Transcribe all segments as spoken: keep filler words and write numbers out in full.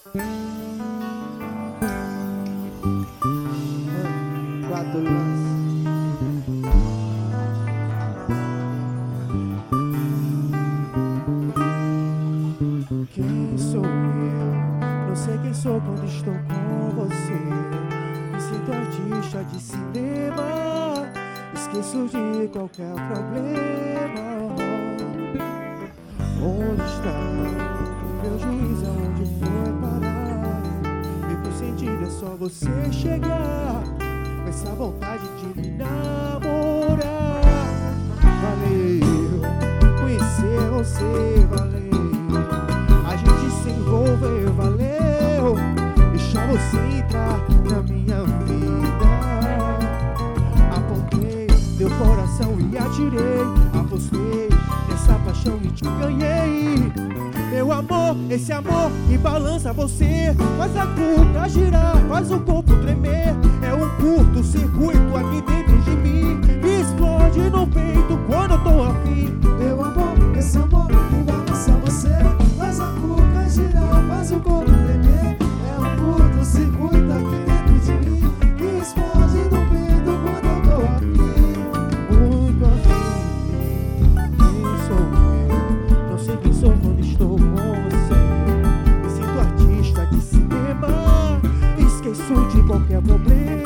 Quatro lances. Quem sou eu? Não sei quem sou quando estou com você. Me sinto artista de cinema, esqueço de qualquer problema. Onde está meu juiz? Aonde foi parar? Fico sentindo, é só você chegar com essa vontade de me namorar. Valeu conhecer você, valeu a gente se envolver, valeu deixar você entrar na minha vida. Apontei teu coração e atirei, apostei nessa paixão e te ganhei. Meu amor, esse amor que balança você, faz a cuca girar, faz o corpo tremer. É um curto-circuito aqui dentro de mim, que explode no peito quando eu tô afim. Meu amor, esse amor que balança você, faz a cuca girar, faz o corpo tremer. É um curto-circuito aqui dentro de mim, que explode no peito quando eu tô afim. Muito afim. Quem sou eu? Não sei quem sou quando estou com você. Me sinto artista de cinema, esqueço de qualquer problema.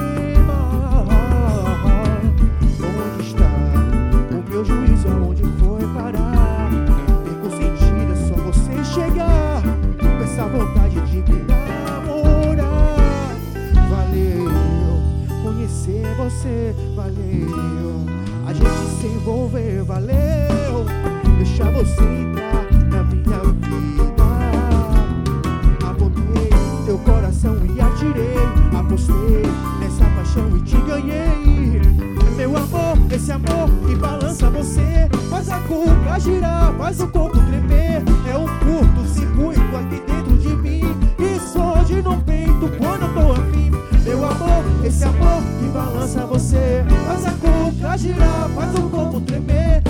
Onde está o meu juízo? Aonde foi parar? Perco sentido, é só você chegar com essa vontade de me namorar. Valeu conhecer você, valeu a gente se envolver, valeu deixar você entrar na minha vida. Apontei teu coração e atirei, apostei nessa paixão e te ganhei. Meu amor, esse amor que balança você, faz a cuca girar, faz o corpo tremer. É um curto-circuito aqui dentro de mim, que explode no peito quando eu tô afim. Meu amor, esse amor que balança você, faz a cuca girar, faz o corpo tremer.